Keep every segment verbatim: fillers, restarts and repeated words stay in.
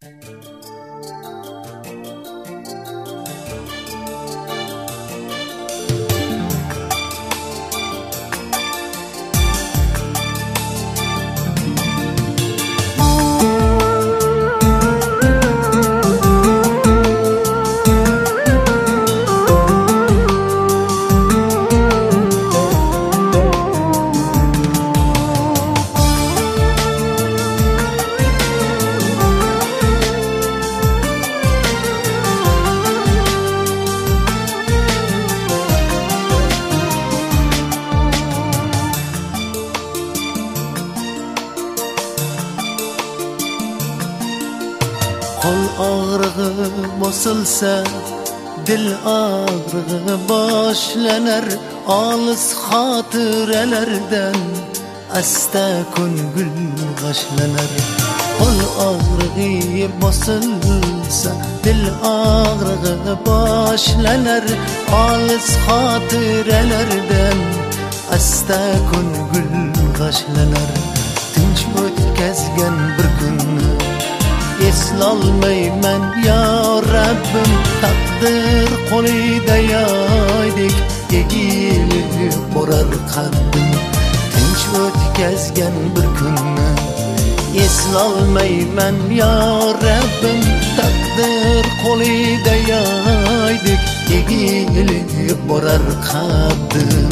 Qol ağrığı bosilsa, dil ağrığı başlanar. Olis xotiralardan asta ko'ngil g'ashlanar. Qol ağrığı bosilsa, dil ağrığı başlanar. Olis xotiralardan asta ko'ngil g'ashlanar. Tinch o'tkazgan bir kunni eslolmayman ya Rabbim, taqdir qo'lida yoydek egilib borar qaddim. Tinch o'tkazgan bir kunni eslolmayman ya Rabbim, taqdir qo'lida yoydek egilib borar qaddim.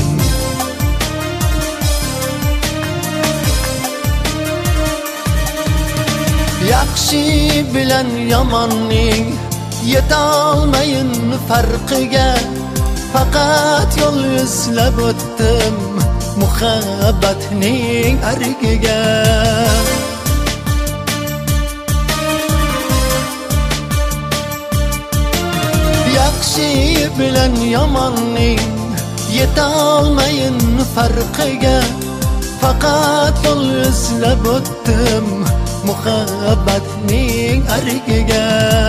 Yaxshi bilan yomonning yetolmayin farqiga, faqat yo'l izlab o'tdim muhabbatning argiga. Yaxshi bilan yomonning yetolmayin farqiga, faqat yo'l izlab o'tdim muhabbatning argiga.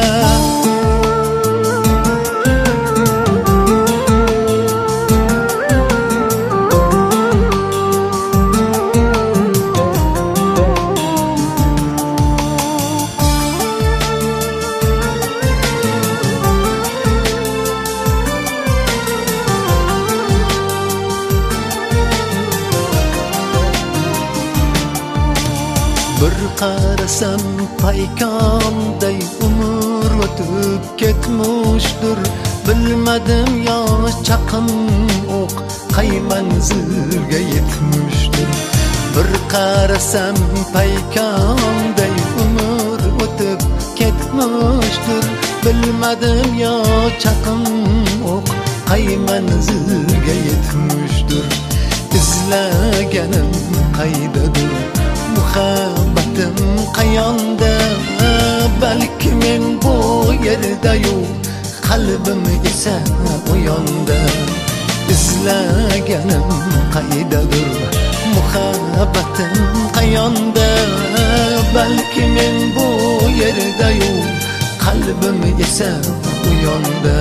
Bir qarasam paykonday umr o'tib ketmishdir. Bilmadim yo chaqin o'q qay manzilga yetmishdir. Bir qarasam paykonday umr o'tib ketmishdir. Bilmadim yo chaqin o'q qay manzilga yetmishdir. Izlaganim qaydadir, muhabbatim qayonda, balki men bu yerda-yu, qalbim esa u yonda. Izlaganim qaydadir, muhabbatim qayonda, balki men bu yerda-yu, qalbim esa u yonda.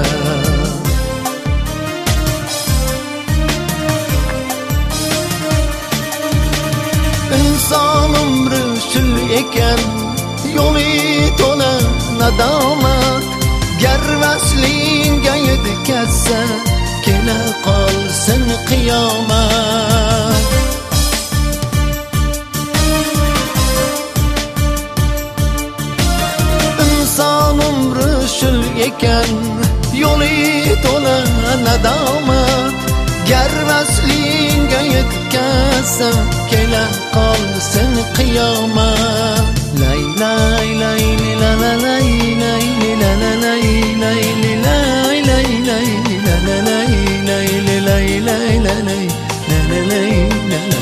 İnson umri shul ekan, yo'li to'la nadomat. Gar vaslingga yetkazsa, kela qolsin qiyomat. İnson umri shul ekan, yo'li to'la nadomat. Gar vaslingga yetkazsa, kela qolsin qiyomat. Lay lay lay la la lay lay la la lay lay lay lay lay la la lay lay lay lay la lay la la lay la la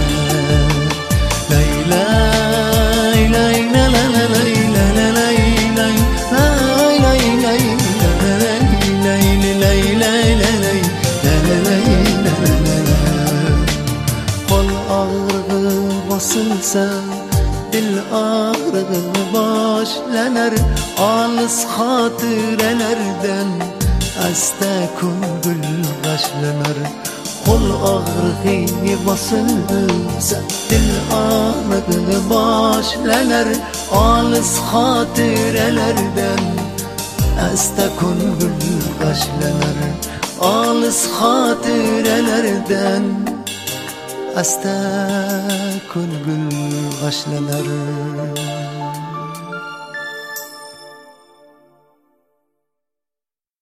lay lay lay la la lay la la lay lay lay lay la la lay lay lay lay la lay la la lay la la lay. Qol ağrığı bosilsa, dil ağrığı başlanar. Olis xotiralardan asta ko'ngil g'ashlanar. qo'l og'rig'i bosilsa, dil og'rig'i boshlanar. Olis xotiralardan asta ko'ngil g'ashlanar. Olis xotiralardan asta ko'ngil g'ashlanar.